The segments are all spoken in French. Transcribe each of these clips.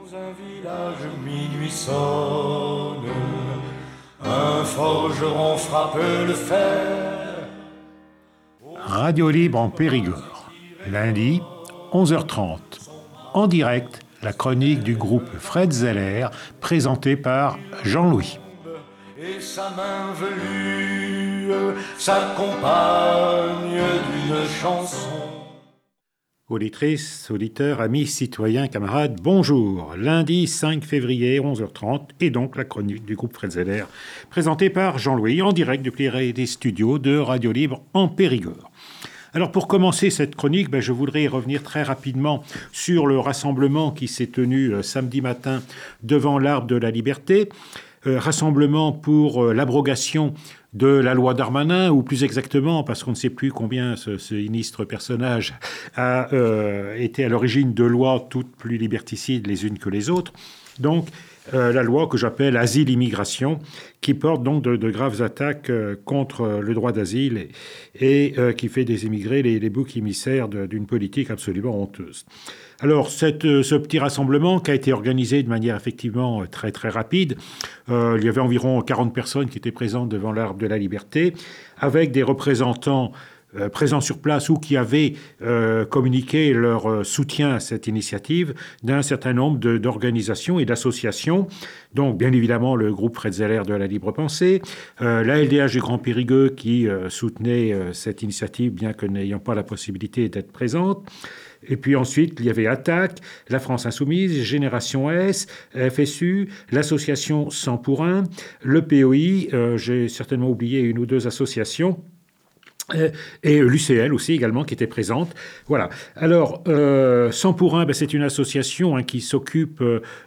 Dans un village, minuit sonne, un forgeron frappe le fer. Radio Libre en Périgord, lundi, 11h30. En direct, la chronique du groupe Fred Zeller, présentée par Jean-Louis. Et sa main velue s'accompagne d'une chanson. Auditrices, auditeurs, amis, citoyens, camarades, bonjour. Lundi 5 février, 11h30, et donc la chronique du groupe Fred Zeller, présentée par Jean-Louis, en direct depuis les studios de Radio Libre en Périgord. Alors pour commencer cette chronique, je voudrais revenir très rapidement sur le rassemblement qui s'est tenu samedi matin devant l'Arbre de la Liberté. Rassemblement pour l'abrogation de la loi Darmanin, ou plus exactement, parce qu'on ne sait plus combien ce sinistre personnage a été à l'origine de lois toutes plus liberticides les unes que les autres. Donc, la loi que j'appelle Asile-Immigration, qui porte donc de graves attaques contre le droit d'asile et qui fait des immigrés les boucs émissaires d'une politique absolument honteuse. Alors, ce petit rassemblement qui a été organisé de manière effectivement très très rapide, il y avait environ 40 personnes qui étaient présentes devant l'Arbre de la Liberté, avec des représentants présents sur place ou qui avaient communiqué leur soutien à cette initiative d'un certain nombre d'organisations et d'associations. Donc, bien évidemment, le groupe Fred Zeller de la Libre Pensée, la LDH du Grand Périgueux qui soutenait cette initiative, bien que n'ayant pas la possibilité d'être présente. Et puis ensuite, il y avait Attaque, la France Insoumise, Génération S, FSU, l'association 100 pour 1, le POI, j'ai certainement oublié une ou deux associations, et l'UCL aussi également qui était présente. Voilà. Alors, 100 pour 1, c'est une association qui s'occupe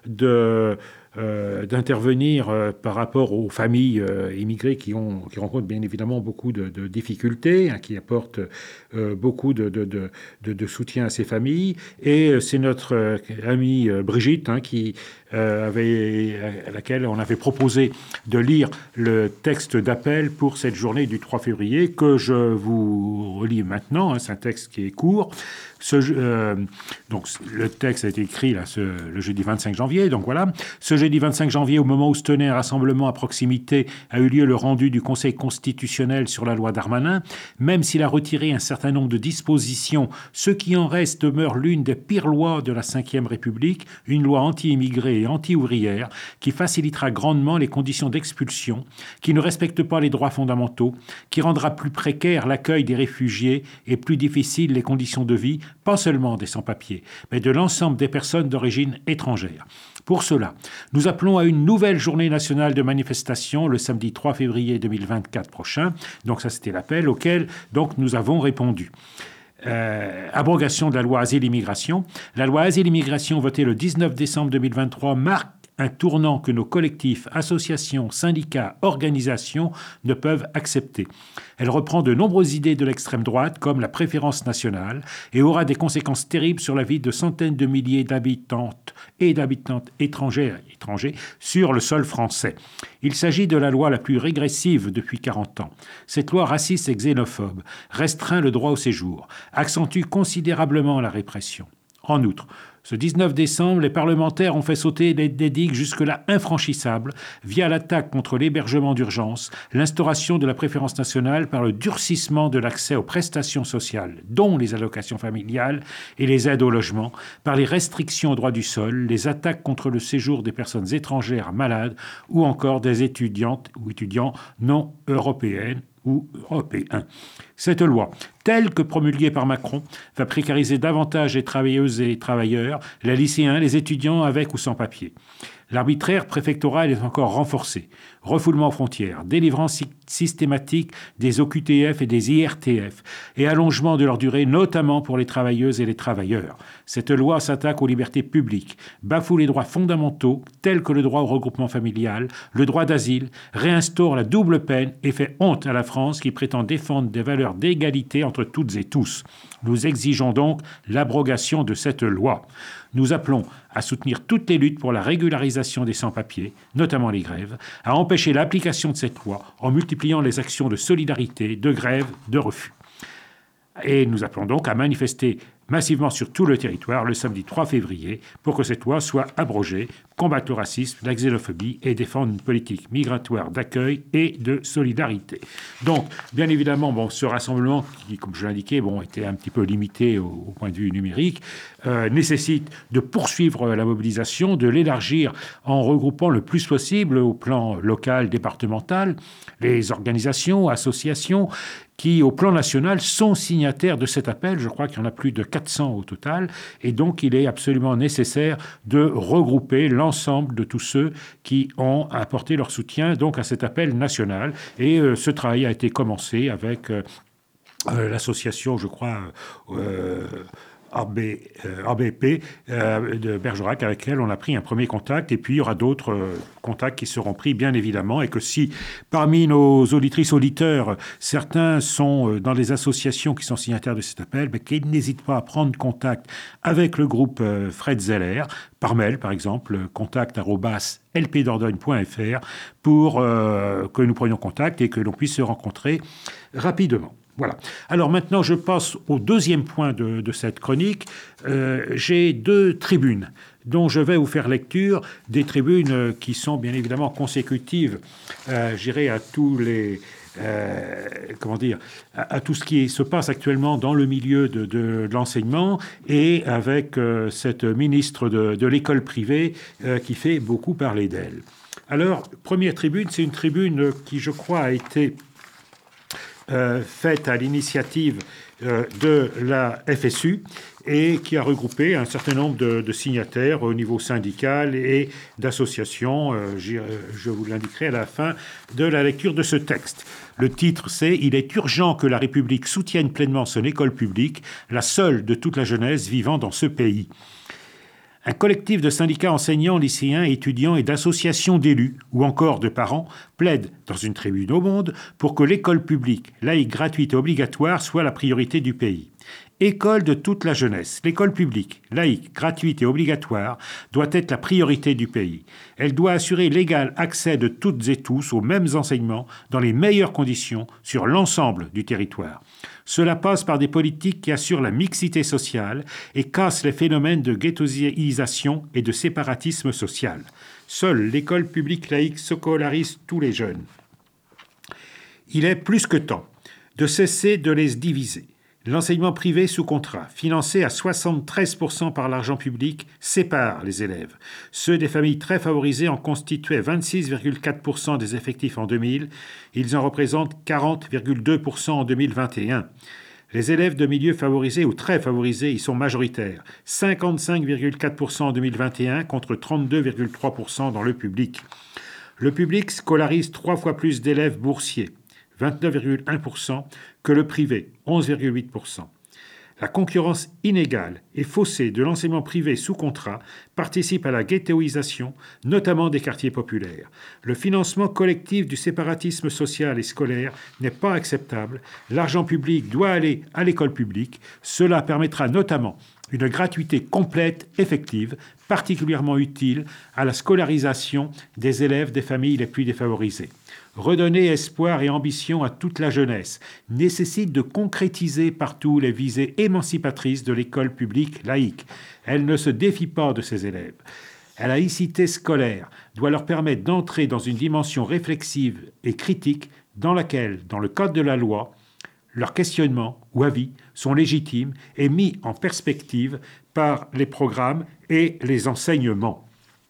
d'intervenir par rapport aux familles immigrées qui rencontrent bien évidemment beaucoup de difficultés, qui apportent beaucoup de soutien à ces familles. Et c'est notre amie Brigitte à laquelle on avait proposé de lire le texte d'appel pour cette journée du 3 février que je vous relis maintenant. C'est un texte qui est court. Donc, le texte a été écrit le jeudi 25 janvier. Donc voilà. Ce jeudi 25 janvier, au moment où se tenait un rassemblement à proximité, a eu lieu le rendu du Conseil constitutionnel sur la loi Darmanin. Même s'il a retiré un certain nombre de dispositions, ce qui en reste demeure l'une des pires lois de la Ve République, une loi anti-immigrée et anti-ouvrière qui facilitera grandement les conditions d'expulsion, qui ne respecte pas les droits fondamentaux, qui rendra plus précaire l'accueil des réfugiés et plus difficile les conditions de vie, pas seulement des sans-papiers, mais de l'ensemble des personnes d'origine étrangère. Pour cela, nous appelons à une nouvelle journée nationale de manifestation le samedi 3 février 2024 prochain. Donc ça, c'était l'appel auquel donc, nous avons répondu. Abrogation de la loi Asile-Immigration. La loi Asile-Immigration votée le 19 décembre 2023 marque un tournant que nos collectifs, associations, syndicats, organisations ne peuvent accepter. Elle reprend de nombreuses idées de l'extrême droite, comme la préférence nationale, et aura des conséquences terribles sur la vie de centaines de milliers d'habitantes et d'habitants étrangers sur le sol français. Il s'agit de la loi la plus régressive depuis 40 ans. Cette loi raciste et xénophobe restreint le droit au séjour, accentue considérablement la répression. En outre, ce 19 décembre, les parlementaires ont fait sauter des digues jusque-là infranchissables via l'attaque contre l'hébergement d'urgence, l'instauration de la préférence nationale par le durcissement de l'accès aux prestations sociales, dont les allocations familiales et les aides au logement, par les restrictions au droit du sol, les attaques contre le séjour des personnes étrangères malades ou encore des étudiantes ou étudiants non européennes ou européens. Cette loi, telle que promulguée par Macron, va précariser davantage les travailleuses et les travailleurs, les lycéens, les étudiants avec ou sans papier. L'arbitraire préfectoral est encore renforcé. Refoulement aux frontières, délivrance systématique des OQTF et des IRTF et allongement de leur durée, notamment pour les travailleuses et les travailleurs. Cette loi s'attaque aux libertés publiques, bafoue les droits fondamentaux tels que le droit au regroupement familial, le droit d'asile, réinstaure la double peine et fait honte à la France qui prétend défendre des valeurs d'égalité entre toutes et tous. Nous exigeons donc l'abrogation de cette loi. Nous appelons à soutenir toutes les luttes pour la régularisation des sans-papiers, notamment les grèves, à empêcher l'application de cette loi en multipliant les actions de solidarité, de grève, de refus. Et nous appelons donc à manifester massivement sur tout le territoire le samedi 3 février pour que cette loi soit abrogée, combattre le racisme, la xénophobie et défendre une politique migratoire d'accueil et de solidarité. Donc, bien évidemment, ce rassemblement qui, comme je l'indiquais, était un petit peu limité au point de vue numérique, nécessite de poursuivre la mobilisation, de l'élargir en regroupant le plus possible au plan local, départemental, les organisations, associations qui, au plan national, sont signataires de cet appel. Je crois qu'il y en a plus de 400 au total. Et donc, il est absolument nécessaire de regrouper l'ensemble de tous ceux qui ont apporté leur soutien donc, à cet appel national. Et ce travail a été commencé avec l'association, je crois, ABP de Bergerac, avec laquelle on a pris un premier contact. Et puis, il y aura d'autres contacts qui seront pris, bien évidemment. Et que si, parmi nos auditrices, auditeurs, certains sont dans des associations qui sont signataires de cet appel, qu'ils n'hésitent pas à prendre contact avec le groupe Fred Zeller, par mail, par exemple, contact@lpdordogne.fr, pour que nous prenions contact et que l'on puisse se rencontrer rapidement. Voilà. Alors maintenant, je passe au deuxième point de cette chronique. J'ai 2 tribunes dont je vais vous faire lecture, des tribunes qui sont bien évidemment consécutives, j'irai à tous les... à tout ce qui se passe actuellement dans le milieu de l'enseignement et avec cette ministre de l'école privée qui fait beaucoup parler d'elle. Alors, première tribune, c'est une tribune qui, je crois, a été faite à l'initiative de la FSU et qui a regroupé un certain nombre de signataires au niveau syndical et d'associations. Je vous l'indiquerai à la fin de la lecture de ce texte. Le titre, c'est « Il est urgent que la République soutienne pleinement son école publique, la seule de toute la jeunesse vivant dans ce pays ». Un collectif de syndicats enseignants, lycéens, étudiants et d'associations d'élus ou encore de parents plaide dans une tribune au Monde pour que l'école publique, laïque, gratuite et obligatoire soit la priorité du pays. École de toute la jeunesse, l'école publique, laïque, gratuite et obligatoire doit être la priorité du pays. Elle doit assurer l'égal accès de toutes et tous aux mêmes enseignements dans les meilleures conditions sur l'ensemble du territoire. Cela passe par des politiques qui assurent la mixité sociale et cassent les phénomènes de ghettoisation et de séparatisme social. Seule l'école publique laïque scolarise tous les jeunes. Il est plus que temps de cesser de les diviser. L'enseignement privé sous contrat, financé à 73% par l'argent public, sépare les élèves. Ceux des familles très favorisées en constituaient 26,4% des effectifs en 2000. Ils en représentent 40,2% en 2021. Les élèves de milieux favorisés ou très favorisés y sont majoritaires. 55,4% en 2021 contre 32,3% dans le public. Le public scolarise 3 fois plus d'élèves boursiers, 29,1%, que le privé, 11,8%. La concurrence inégale et faussée de l'enseignement privé sous contrat participe à la ghettoisation, notamment des quartiers populaires. Le financement collectif du séparatisme social et scolaire n'est pas acceptable. L'argent public doit aller à l'école publique. Cela permettra notamment une gratuité complète, effective, particulièrement utile à la scolarisation des élèves des familles les plus défavorisées. Redonner espoir et ambition à toute la jeunesse nécessite de concrétiser partout les visées émancipatrices de l'école publique laïque. Elle ne se défie pas de ses élèves. La laïcité scolaire doit leur permettre d'entrer dans une dimension réflexive et critique dans laquelle, dans le cadre de la loi, leurs questionnements ou avis sont légitimes et mis en perspective par les programmes et les enseignements.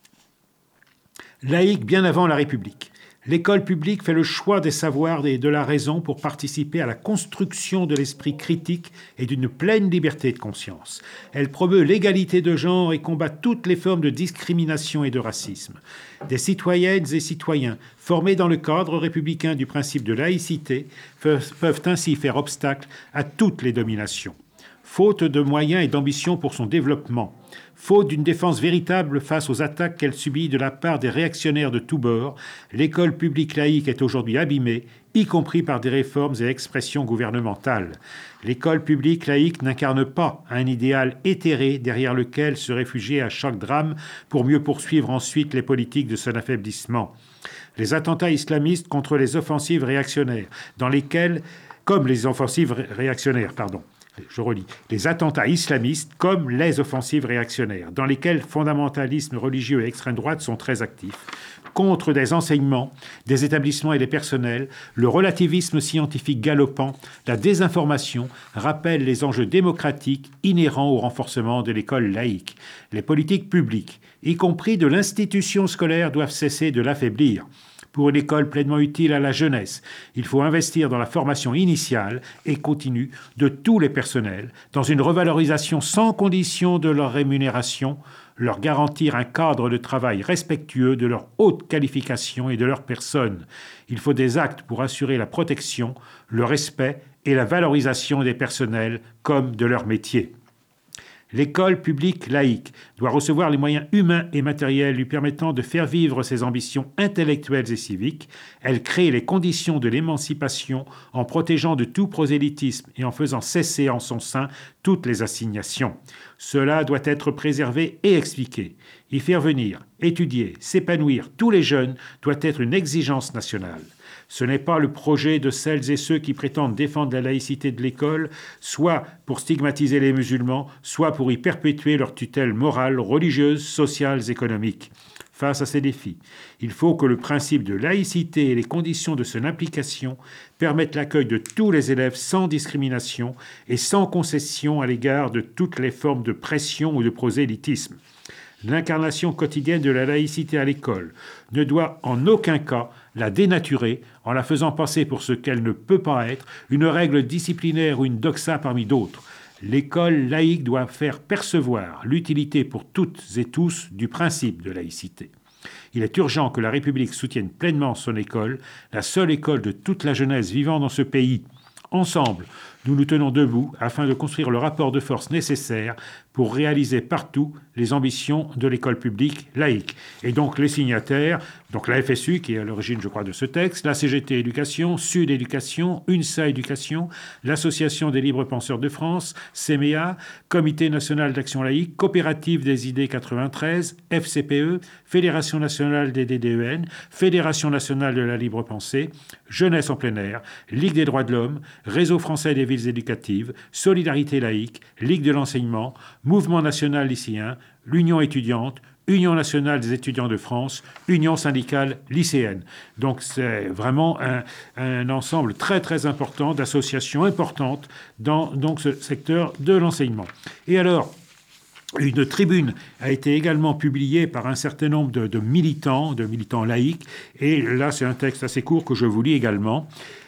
Laïque bien avant la République. L'école publique fait le choix des savoirs et de la raison pour participer à la construction de l'esprit critique et d'une pleine liberté de conscience. Elle promeut l'égalité de genre et combat toutes les formes de discrimination et de racisme. Des citoyennes et citoyens formés dans le cadre républicain du principe de laïcité peuvent ainsi faire obstacle à toutes les dominations. Faute de moyens et d'ambition pour son développement, faute d'une défense véritable face aux attaques qu'elle subit de la part des réactionnaires de tous bords, l'école publique laïque est aujourd'hui abîmée, y compris par des réformes et expressions gouvernementales. L'école publique laïque n'incarne pas un idéal éthéré derrière lequel se réfugier à chaque drame pour mieux poursuivre ensuite les politiques de son affaiblissement. Les attentats islamistes contre les offensives réactionnaires, je relis, les attentats islamistes comme les offensives réactionnaires, dans lesquelles fondamentalisme religieux et extrême droite sont très actifs, contre des enseignements, des établissements et des personnels, le relativisme scientifique galopant, la désinformation rappellent les enjeux démocratiques inhérents au renforcement de l'école laïque. Les politiques publiques, y compris de l'institution scolaire, doivent cesser de l'affaiblir. Pour une école pleinement utile à la jeunesse, il faut investir dans la formation initiale et continue de tous les personnels, dans une revalorisation sans condition de leur rémunération, leur garantir un cadre de travail respectueux de leur haute qualification et de leur personne. Il faut des actes pour assurer la protection, le respect et la valorisation des personnels comme de leur métier. L'école publique laïque doit recevoir les moyens humains et matériels lui permettant de faire vivre ses ambitions intellectuelles et civiques. Elle crée les conditions de l'émancipation en protégeant de tout prosélytisme et en faisant cesser en son sein toutes les assignations. Cela doit être préservé et expliqué. Y faire venir, étudier, s'épanouir tous les jeunes doit être une exigence nationale. Ce n'est pas le projet de celles et ceux qui prétendent défendre la laïcité de l'école, soit pour stigmatiser les musulmans, soit pour y perpétuer leur tutelle morale, religieuse, sociale, économique. Face à ces défis, il faut que le principe de laïcité et les conditions de son application permettent l'accueil de tous les élèves sans discrimination et sans concession à l'égard de toutes les formes de pression ou de prosélytisme. L'incarnation quotidienne de la laïcité à l'école ne doit en aucun cas la dénaturer en la faisant passer pour ce qu'elle ne peut pas être, une règle disciplinaire ou une doxa parmi d'autres. L'école laïque doit faire percevoir l'utilité pour toutes et tous du principe de laïcité. Il est urgent que la République soutienne pleinement son école, la seule école de toute la jeunesse vivant dans ce pays. Ensemble, nous nous tenons debout afin de construire le rapport de force nécessaire pour réaliser partout les ambitions de l'école publique laïque. Et donc les signataires, donc la FSU qui est à l'origine, je crois, de ce texte, la CGT Éducation, Sud Éducation, UNSA Éducation, l'Association des libres penseurs de France, CEMEA, Comité national d'action laïque, Coopérative des idées 93, FCPE, Fédération nationale des DDEN, Fédération nationale de la libre pensée, Jeunesse en plein air, Ligue des droits de l'homme, Réseau français des villes éducatives, Solidarité laïque, Ligue de l'enseignement, Mouvement national lycéen, l'Union étudiante, Union nationale des étudiants de France, Union syndicale lycéenne. Donc c'est vraiment un ensemble très très important d'associations importantes dans donc, ce secteur de l'enseignement. Et alors, une tribune a été également publiée par un certain nombre de militants laïcs, et là c'est un texte assez court que je vous lis également.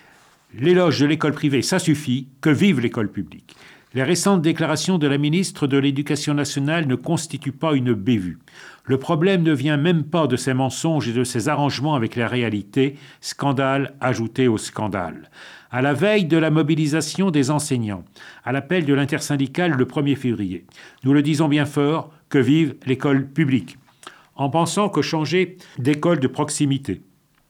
L'éloge de l'école privée, ça suffit, que vive l'école publique. Les récentes déclarations de la ministre de l'Éducation nationale ne constituent pas une bévue. Le problème ne vient même pas de ces mensonges et de ces arrangements avec la réalité, scandale ajouté au scandale. À la veille de la mobilisation des enseignants, à l'appel de l'intersyndicale le 1er février, nous le disons bien fort, que vive l'école publique. En pensant que changer d'école de proximité,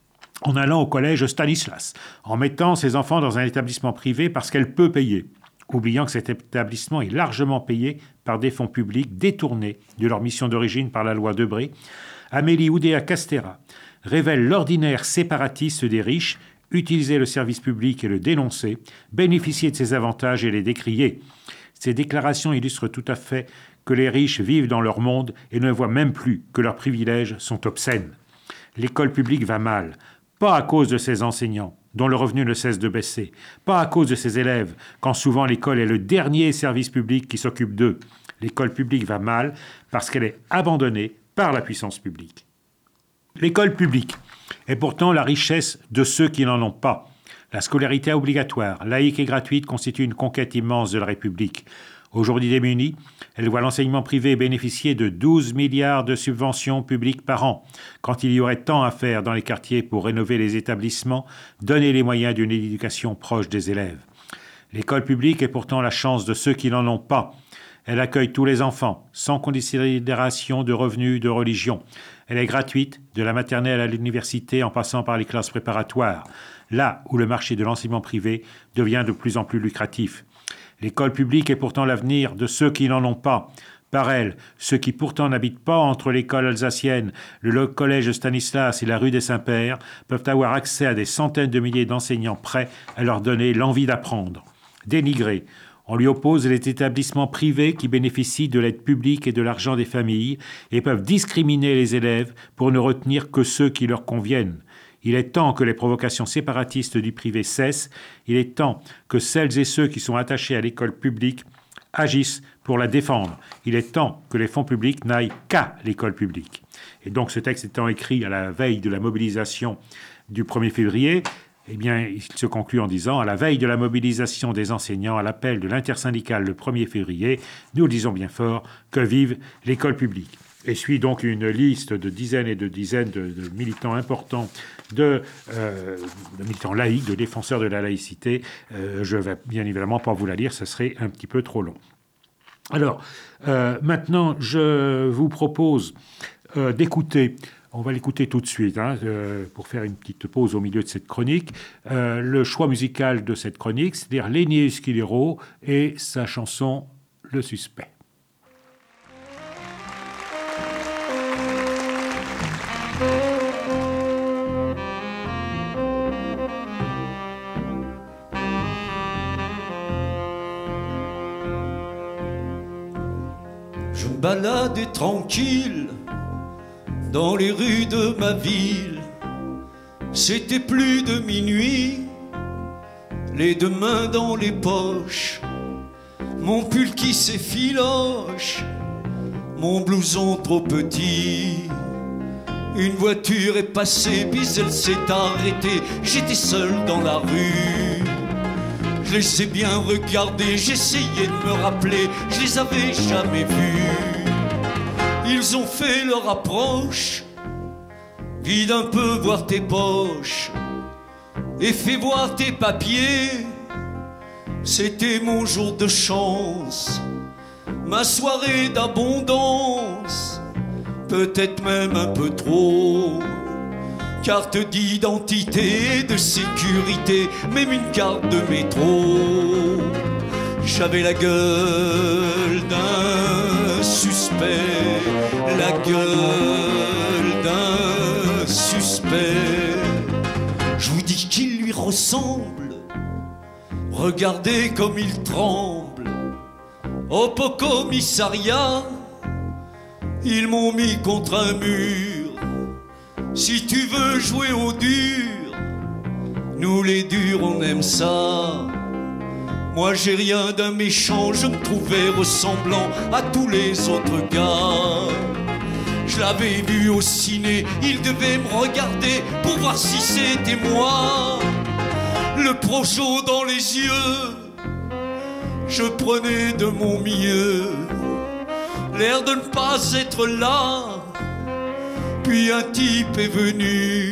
en allant au collège Stanislas, en mettant ses enfants dans un établissement privé parce qu'elle peut payer, oubliant que cet établissement est largement payé par des fonds publics détournés de leur mission d'origine par la loi Debré, Amélie Oudéa-Castéra révèle l'ordinaire séparatiste des riches, utiliser le service public et le dénoncer, bénéficier de ses avantages et les décrier. Ces déclarations illustrent tout à fait que les riches vivent dans leur monde et ne voient même plus que leurs privilèges sont obscènes. L'école publique va mal, pas à cause de ses enseignants, dont le revenu ne cesse de baisser, pas à cause de ses élèves, quand souvent l'école est le dernier service public qui s'occupe d'eux. L'école publique va mal parce qu'elle est abandonnée par la puissance publique. L'école publique est pourtant la richesse de ceux qui n'en ont pas. La scolarité obligatoire, laïque et gratuite, constitue une conquête immense de la République. Aujourd'hui démunie, elle voit l'enseignement privé bénéficier de 12 milliards de subventions publiques par an, quand il y aurait tant à faire dans les quartiers pour rénover les établissements, donner les moyens d'une éducation proche des élèves. L'école publique est pourtant la chance de ceux qui n'en ont pas. Elle accueille tous les enfants, sans considération de revenus, de religion. Elle est gratuite, de la maternelle à l'université en passant par les classes préparatoires, là où le marché de l'enseignement privé devient de plus en plus lucratif. L'école publique est pourtant l'avenir de ceux qui n'en ont pas. Par elle, ceux qui pourtant n'habitent pas entre l'école alsacienne, le collège Stanislas et la rue des Saints-Pères peuvent avoir accès à des centaines de milliers d'enseignants prêts à leur donner l'envie d'apprendre. Dénigrés, On lui oppose les établissements privés qui bénéficient de l'aide publique et de l'argent des familles et peuvent discriminer les élèves pour ne retenir que ceux qui leur conviennent. Il est temps que les provocations séparatistes du privé cessent. Il est temps que celles et ceux qui sont attachés à l'école publique agissent pour la défendre. Il est temps que les fonds publics n'aillent qu'à l'école publique. Et donc ce texte étant écrit à la veille de la mobilisation du 1er février, eh bien, il se conclut en disant « À la veille de la mobilisation des enseignants à l'appel de l'intersyndicale le 1er février, nous le disons bien fort, que vive l'école publique ». Et suit donc une liste de dizaines et de dizaines de militants importants, de militants laïcs, de défenseurs de la laïcité. Je ne vais bien évidemment pas vous la lire, ce serait un petit peu trop long. Alors, maintenant, je vous propose d'écouter... On va l'écouter tout de suite, pour faire une petite pause au milieu de cette chronique. Le choix musical de cette chronique, c'est-à-dire Lenny Esquilero et sa chanson « Le suspect ». Je me baladais tranquille dans les rues de ma ville. C'était plus de minuit, les deux mains dans les poches, mon pull qui s'effiloche, mon blouson trop petit. Une voiture est passée, puis elle s'est arrêtée. J'étais seul dans la rue. Je les ai bien regardés, j'essayais de me rappeler, je les avais jamais vus. Ils ont fait leur approche, vide un peu voir tes poches et fais voir tes papiers. C'était mon jour de chance, ma soirée d'abondance, peut-être même un peu trop. Carte d'identité, de sécurité, même une carte de métro. J'avais la gueule d'un suspect, la gueule d'un suspect. Je vous dis qu'il lui ressemble, regardez comme il tremble. Hop au commissariat, ils m'ont mis contre un mur. Si tu veux jouer au dur, nous les durs on aime ça. Moi j'ai rien d'un méchant, je me trouvais ressemblant à tous les autres gars. Je l'avais vu au ciné, il devait me regarder pour voir si c'était moi. Le projo dans les yeux, je prenais de mon mieux, l'air de ne pas être là. Puis un type est venu,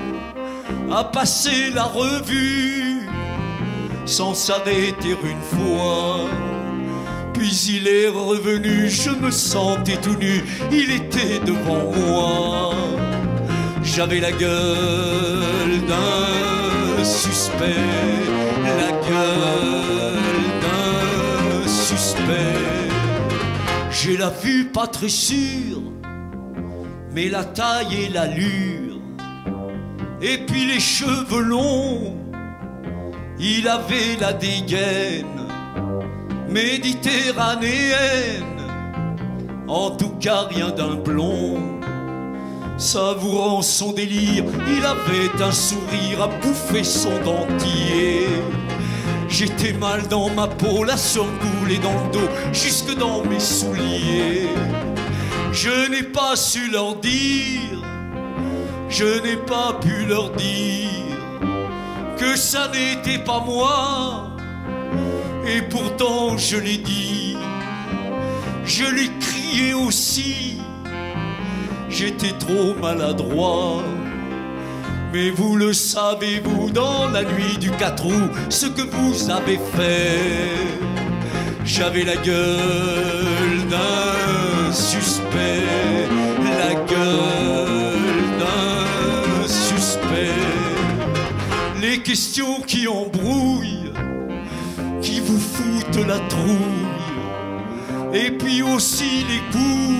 a passé la revue, sans s'arrêter une fois. Puis il est revenu, je me sentais tout nu, il était devant moi. J'avais la gueule d'un suspect, la gueule d'un suspect. J'ai la vue pas très sûre, mais la taille et l'allure, et puis les cheveux longs, il avait la dégaine méditerranéenne, en tout cas rien d'un blond. Savourant son délire, il avait un sourire à bouffer son dentier. J'étais mal dans ma peau, la somme coulait dans le dos, jusque dans mes souliers. Je n'ai pas su leur dire, je n'ai pas pu leur dire que ça n'était pas moi. Et pourtant je l'ai dit, je l'ai crié aussi. J'étais trop maladroit. Mais vous le savez, vous, dans la nuit du 4 août, ce que vous avez fait. J'avais la gueule d'un suspect, la gueule d'un suspect. Les questions qui embrouillent, qui vous foutent la trouille, et puis aussi les coups,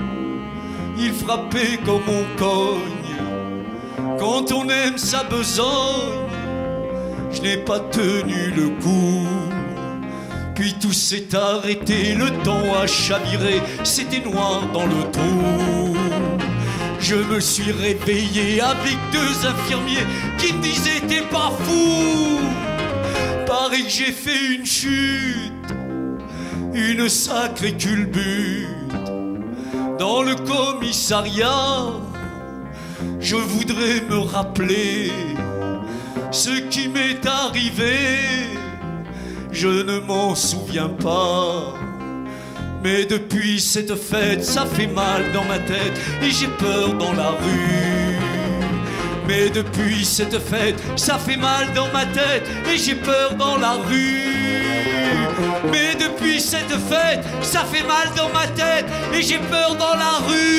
il frappait comme on cogne. Quand on aime sa besogne, je n'ai pas tenu le coup. Puis tout s'est arrêté, le temps a chaviré, c'était noir dans le trou. Je me suis réveillé avec 2 infirmiers qui me disaient t'es pas fou. Paraît que j'ai fait une chute, une sacrée culbute. Dans le commissariat, je voudrais me rappeler ce qui m'est arrivé. Je ne m'en souviens pas. Mais depuis cette fête, ça fait mal dans ma tête et j'ai peur dans la rue. Mais depuis cette fête, ça fait mal dans ma tête et j'ai peur dans la rue. Mais depuis cette fête, ça fait mal dans ma tête et j'ai peur dans la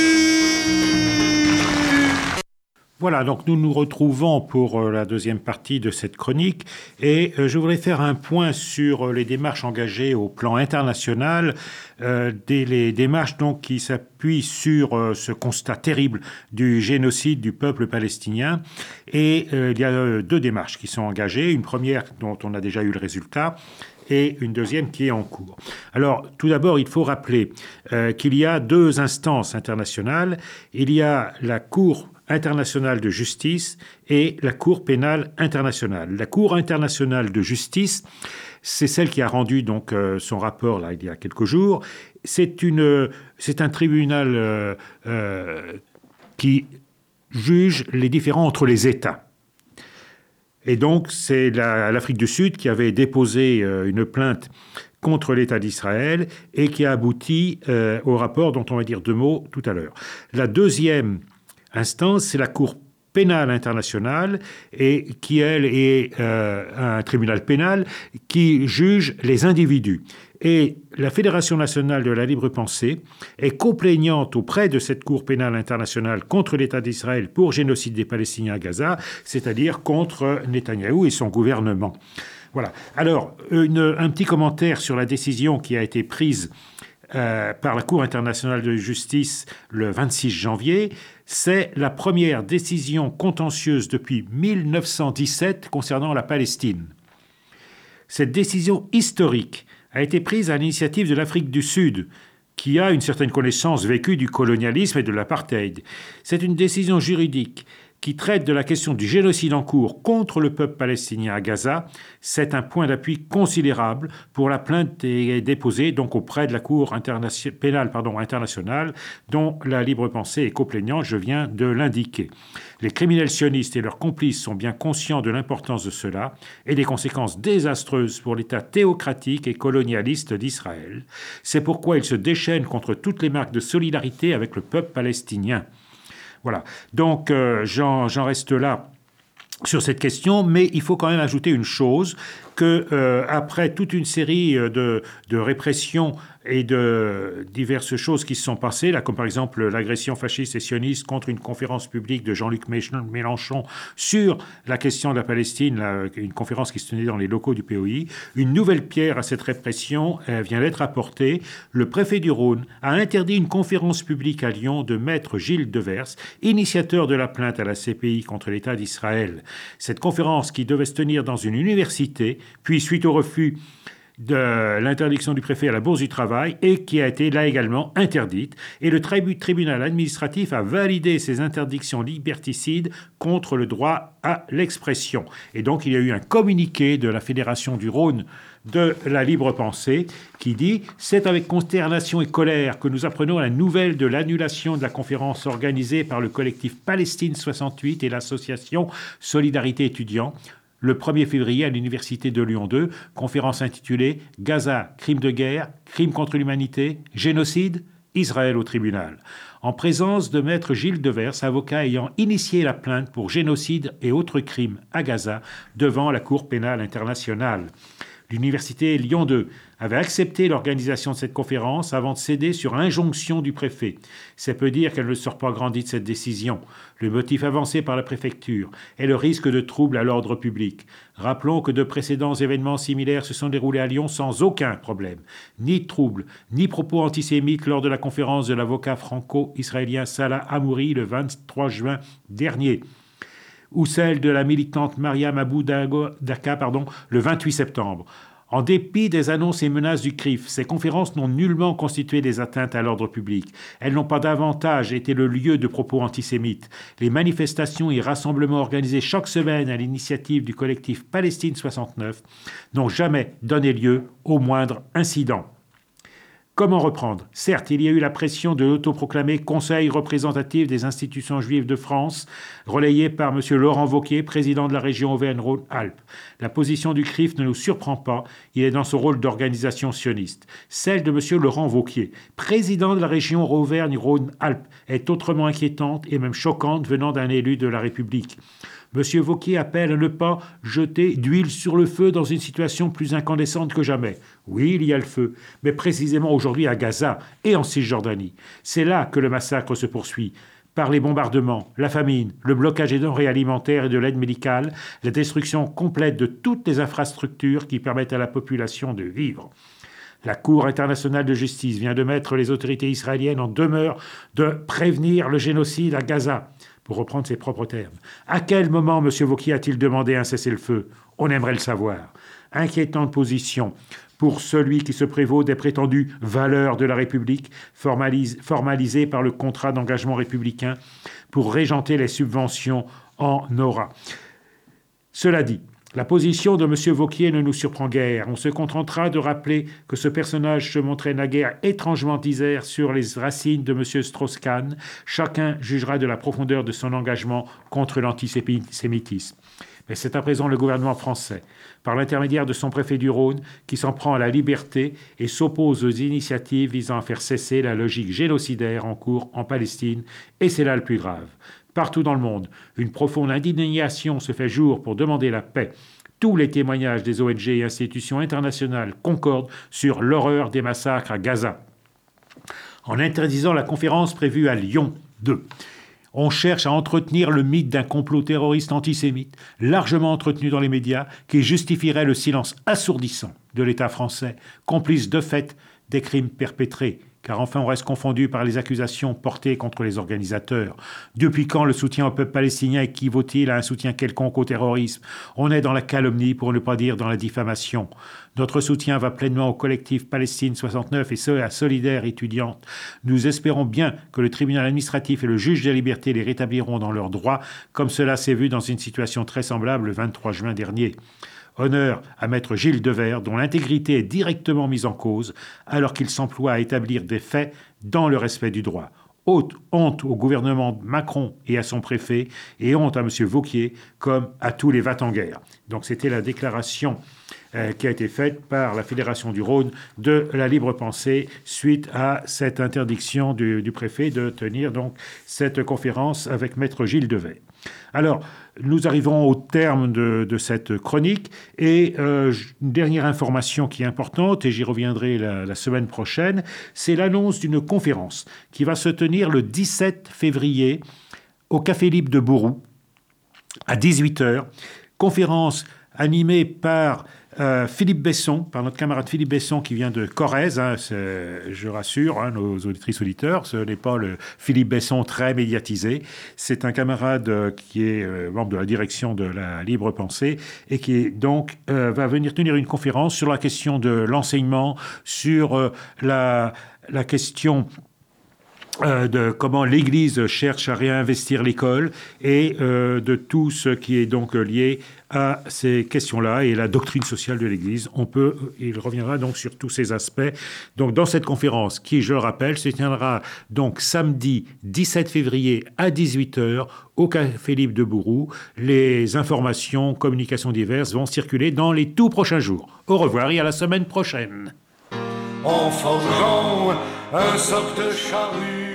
rue. Voilà, donc nous nous retrouvons pour la deuxième partie de cette chronique et je voudrais faire un point sur les démarches engagées au plan international, les démarches donc qui s'appuient sur ce constat terrible du génocide du peuple palestinien. Et il y a 2 démarches qui sont engagées, une première dont on a déjà eu le résultat et une deuxième qui est en cours. Alors, tout d'abord, il faut rappeler qu'il y a 2 instances internationales. Il y a la Cour internationale de justice et la Cour pénale internationale. La Cour internationale de justice, c'est celle qui a rendu donc son rapport là il y a quelques jours. C'est un tribunal qui juge les différends entre les États. Et donc c'est l'Afrique du Sud qui avait déposé une plainte contre l'État d'Israël et qui a abouti au rapport dont on va dire 2 mots tout à l'heure. La deuxième instance, c'est la Cour pénale internationale et qui, elle, est un tribunal pénal qui juge les individus. Et la Fédération nationale de la libre pensée est complainante auprès de cette Cour pénale internationale contre l'État d'Israël pour génocide des Palestiniens à Gaza, c'est-à-dire contre Netanyahou et son gouvernement. Voilà. Alors, un petit commentaire sur la décision qui a été prise par la Cour internationale de justice le 26 janvier. C'est la première décision contentieuse depuis 1917 concernant la Palestine. Cette décision historique a été prise à l'initiative de l'Afrique du Sud, qui a une certaine connaissance vécue du colonialisme et de l'apartheid. C'est une décision juridique qui traite de la question du génocide en cours contre le peuple palestinien à Gaza. C'est un point d'appui considérable pour la plainte déposée donc auprès de la Cour pénale internationale, dont la libre pensée est coplaignante, je viens de l'indiquer. Les criminels sionistes et leurs complices sont bien conscients de l'importance de cela et des conséquences désastreuses pour l'État théocratique et colonialiste d'Israël. C'est pourquoi ils se déchaînent contre toutes les marques de solidarité avec le peuple palestinien. Voilà, donc j'en reste là sur cette question, mais il faut quand même ajouter une chose, que après toute une série de répressions et de diverses choses qui se sont passées, là, comme par exemple l'agression fasciste et sioniste contre une conférence publique de Jean-Luc Mélenchon sur la question de la Palestine, une conférence qui se tenait dans les locaux du POI, une nouvelle pierre à cette répression vient d'être apportée. Le préfet du Rhône a interdit une conférence publique à Lyon de maître Gilles Devers, initiateur de la plainte à la CPI contre l'État d'Israël. Cette conférence qui devait se tenir dans une université, puis suite au refus de l'interdiction du préfet à la Bourse du Travail et qui a été là également interdite. Et le tribunal administratif a validé ces interdictions liberticides contre le droit à l'expression. Et donc il y a eu un communiqué de la Fédération du Rhône de la libre pensée qui dit « C'est avec consternation et colère que nous apprenons la nouvelle de l'annulation de la conférence organisée par le collectif Palestine 68 et l'association Solidarité étudiants le 1er février à l'Université de Lyon 2, conférence intitulée « Gaza, crime de guerre, crime contre l'humanité, génocide, Israël au tribunal ». En présence de maître Gilles Devers, avocat ayant initié la plainte pour génocide et autres crimes à Gaza devant la Cour pénale internationale. L'Université Lyon 2 avait accepté l'organisation de cette conférence avant de céder sur injonction du préfet. C'est peu dire qu'elle ne sort pas grandie de cette décision. Le motif avancé par la préfecture est le risque de troubles à l'ordre public. Rappelons que de précédents événements similaires se sont déroulés à Lyon sans aucun problème. Ni troubles, ni propos antisémites lors de la conférence de l'avocat franco-israélien Salah Hamouri le 23 juin dernier. Ou celle de la militante Mariam Abou Daka le 28 septembre. En dépit des annonces et menaces du CRIF, ces conférences n'ont nullement constitué des atteintes à l'ordre public. Elles n'ont pas davantage été le lieu de propos antisémites. Les manifestations et rassemblements organisés chaque semaine à l'initiative du collectif Palestine 69 n'ont jamais donné lieu au moindre incident. Comment reprendre ? Certes, il y a eu la pression de l'autoproclamé Conseil représentatif des institutions juives de France, relayé par M. Laurent Wauquiez, président de la région Auvergne-Rhône-Alpes. La position du CRIF ne nous surprend pas, il est dans son rôle d'organisation sioniste. Celle de M. Laurent Wauquiez, président de la région Auvergne-Rhône-Alpes, est autrement inquiétante et même choquante venant d'un élu de la République. M. Wauquiez appelle à ne pas jeter d'huile sur le feu dans une situation plus incandescente que jamais. Oui, il y a le feu, mais précisément aujourd'hui à Gaza et en Cisjordanie. C'est là que le massacre se poursuit. Par les bombardements, la famine, le blocage des denrées alimentaires et de l'aide médicale, la destruction complète de toutes les infrastructures qui permettent à la population de vivre. La Cour internationale de justice vient de mettre les autorités israéliennes en demeure de prévenir le génocide à Gaza. Pour reprendre ses propres termes. À quel moment M. Wauquiez a-t-il demandé un cessez-le-feu ? On aimerait le savoir. Inquiétante position pour celui qui se prévaut des prétendues valeurs de la République, formalisées par le contrat d'engagement républicain pour régenter les subventions en aura. Cela dit, la position de M. Wauquiez ne nous surprend guère. On se contentera de rappeler que ce personnage se montrait naguère étrangement disert sur les racines de M. Strauss-Kahn. Chacun jugera de la profondeur de son engagement contre l'antisémitisme. Mais c'est à présent le gouvernement français, par l'intermédiaire de son préfet du Rhône, qui s'en prend à la liberté et s'oppose aux initiatives visant à faire cesser la logique génocidaire en cours en Palestine. Et c'est là le plus grave. Partout dans le monde, une profonde indignation se fait jour pour demander la paix. Tous les témoignages des ONG et institutions internationales concordent sur l'horreur des massacres à Gaza. En interdisant la conférence prévue à Lyon 2, on cherche à entretenir le mythe d'un complot terroriste antisémite, largement entretenu dans les médias, qui justifierait le silence assourdissant de l'État français, complice de fait des crimes perpétrés. Car enfin on reste confondu par les accusations portées contre les organisateurs. Depuis quand le soutien au peuple palestinien équivaut-il à un soutien quelconque au terrorisme ? On est dans la calomnie, pour ne pas dire dans la diffamation. Notre soutien va pleinement au collectif Palestine 69 et à Solidaire étudiante. Nous espérons bien que le tribunal administratif et le juge des libertés les rétabliront dans leurs droits, comme cela s'est vu dans une situation très semblable le 23 juin dernier. Honneur à maître Gilles Devers, dont l'intégrité est directement mise en cause, alors qu'il s'emploie à établir des faits dans le respect du droit. Honte au gouvernement Macron et à son préfet, et honte à M. Wauquiez, comme à tous les va-t-en-guerre. Donc c'était la déclaration qui a été faite par la Fédération du Rhône de la libre pensée suite à cette interdiction du préfet de tenir donc cette conférence avec maître Gilles Devers. Alors, nous arrivons au terme de cette chronique et une dernière information qui est importante, et j'y reviendrai la semaine prochaine, c'est l'annonce d'une conférence qui va se tenir le 17 février au Café Libre de Bourroux à 18h. Conférence animée par Philippe Besson, par notre camarade Philippe Besson qui vient de Corrèze, je rassure nos auditrices auditeurs, ce n'est pas le Philippe Besson très médiatisé, c'est un camarade qui est membre de la direction de la Libre Pensée et qui donc va venir tenir une conférence sur la question de l'enseignement, sur la question de comment l'Église cherche à réinvestir l'école et de tout ce qui est donc lié à ces questions-là et la doctrine sociale de l'Église. Il reviendra donc sur tous ces aspects. Donc dans cette conférence, qui, je le rappelle, se tiendra donc samedi 17 février à 18h au Café Libre de Bourroux. Les informations, communications diverses vont circuler dans les tout prochains jours. Au revoir et à la semaine prochaine. En forgeant un soc de charrue.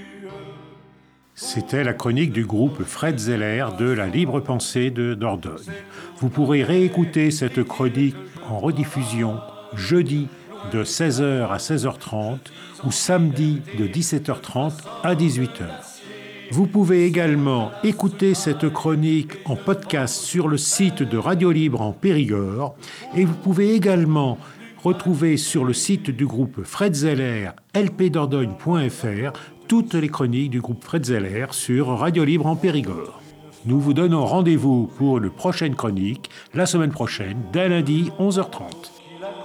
C'était la chronique du groupe Fred Zeller de la Libre Pensée de Dordogne. Vous pourrez réécouter cette chronique en rediffusion jeudi de 16h à 16h30 ou samedi de 17h30 à 18h. Vous pouvez également écouter cette chronique en podcast sur le site de Radio Libre en Périgord et vous pouvez également retrouver sur le site du groupe Fred Zeller, lpdordogne.fr, toutes les chroniques du groupe Fred Zeller sur Radio Libre en Périgord. Nous vous donnons rendez-vous pour une prochaine chronique, la semaine prochaine, dès lundi, 11h30.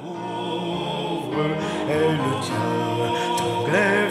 et le tien tremblait